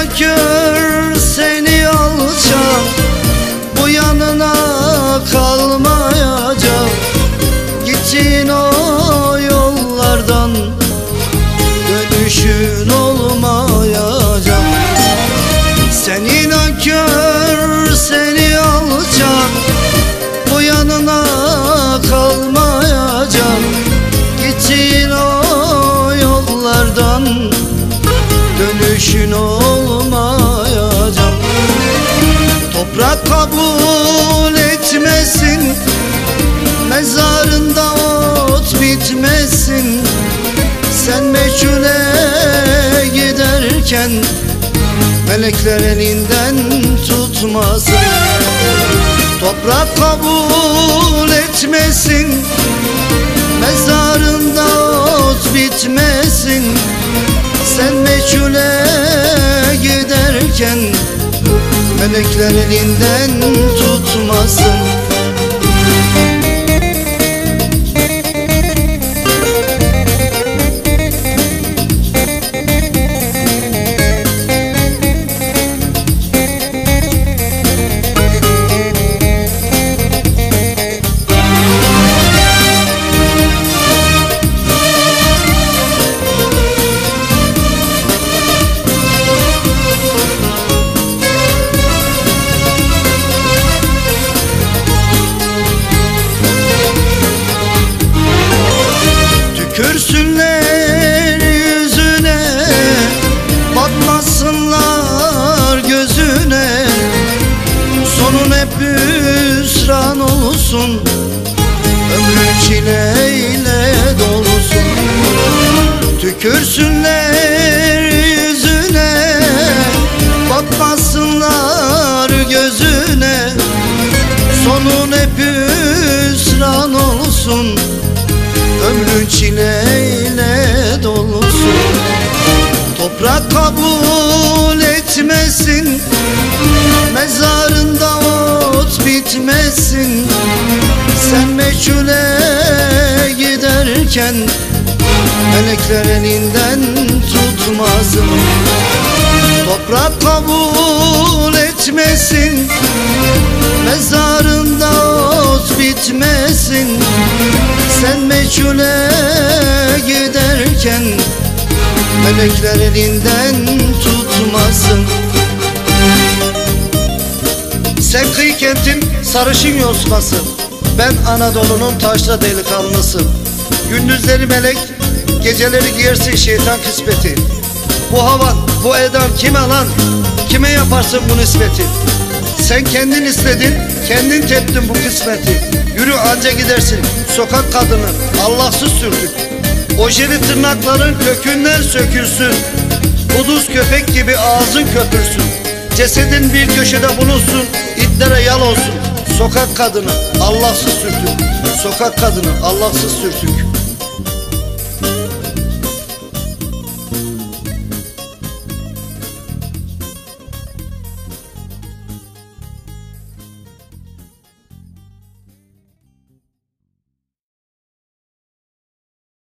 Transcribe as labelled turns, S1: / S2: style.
S1: nakör, seni alçak, bu yanına kalmayacak. Gittiğin o yollardan dönüşün olmayacak. Seni nakör, seni alçak, bu yanına kalmayacak. Gittiğin o yollardan dönüşün olmayacak. Toprak kabul etmesin, mezarında ot bitmesin. Sen meçhule giderken melekler elinden tutmasın. Toprak kabul etmesin, mezarında ot bitmesin. Sen meçhule giderken melekler elinden tutmasın. Tükürsünler yüzüne, bakmasınlar gözüne. Sonun hep hüsran olsun, ömrün çileyle dolusun. Tükürsünler yüzüne, bakmasınlar gözüne. Sonun hep hüsran olsun, ömrün çileyle dolusun. Toprak kabul etmesin, mezarında ot bitmesin. Sen meçhule giderken melekler elinden tutmasın. Toprak kabul etmesin, mezarında ot bitmesin. Sen meçhule giderken melekler elinden tutmasın. Sen kıyı kentin sarışın yosması, ben Anadolu'nun taşra delikanlısı. Gündüzleri melek, geceleri giyersin şeytan kısmeti. Bu havan, bu edan kime lan? Kime yaparsın bu nispeti? Sen kendin istedin, kendin teptin bu kısmeti. Yürü anca gidersin sokak kadını, Allahsız sürtük. Ojeli tırnakların kökünden sökülsün, kuduz köpek gibi ağzın köpürsün. Cesedin bir köşede bulunsun, itlere yal olsun. Sokak kadını, Allahsız sürtük. Sokak kadını, Allahsız sürtük.